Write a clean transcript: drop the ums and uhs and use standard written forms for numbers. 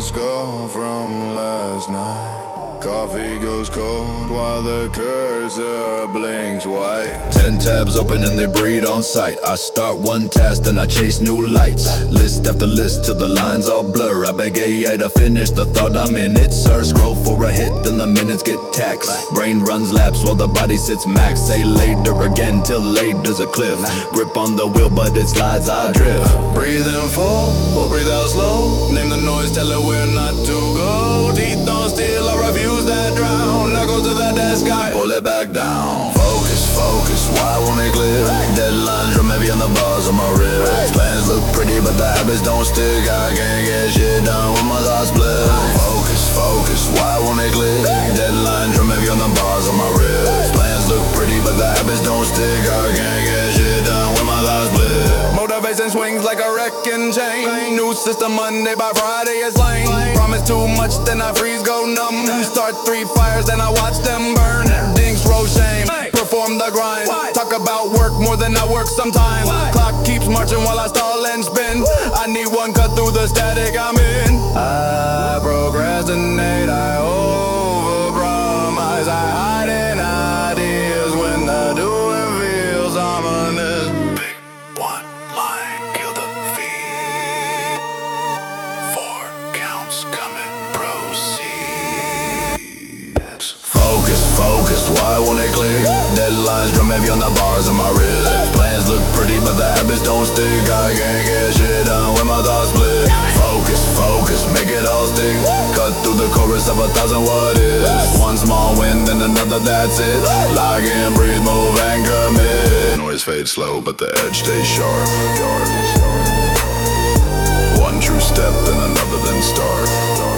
a scar from last night. Coffee goes cold while the cursor blinks white. 10 tabs open and they breed on sight. I start one task, then I chase new lights. List after list till the lines all blur. I beg AI to finish the thought I'm in it, sir. Scroll for a hit, then the minutes get taxed. Brain runs laps while the body sits max. Say later again till late there's a cliff. Grip on the wheel but it slides, I drift. Breathe in full, or breathe out slow. Name the noise, tell it where not to go. Teeth on steel, I refuse that drown. Now go to the desk, I pull it back down. Focus, focus, why won't it clear? Deadlines from heavy on the bars of my wrist. Plans look pretty but the habits don't stick. I can't get shit done with my thoughts split. Focus, focus, why won't it clear? Deadlines from heavy on the bars of my wrist. Plans look pretty but the habits don't stick. I can't get shit done with my thoughts split. Motivation swings like a wrecking chain. New system Monday by Friday is lame. Promise too much then I freeze, go numb. Start 3 fires then I watch them burn. Dinks roll shame, perform the grind. Talk about work more than I work sometimes. Clock keeps marching while I stall and spin. I need one cut through the static I'm in. I procrastinate, I overpromise. I hide in ideas when the doing feels ominous. Pick one line, kill the feed. 4 counts coming, proceed. Focus, focus, why won't it click? Deadlines drum heavy on the bars of my wrist. Plans look pretty but the habits don't stick. I can't get shit done when my thoughts split. Focus, focus, make it all stick. Cut through the chorus of 1,000 what ifs. One small win, then another, that's it. Lock in, breathe, move, and commit. Noise fades slow, but the edge stays sharp. One true step, then another, then start.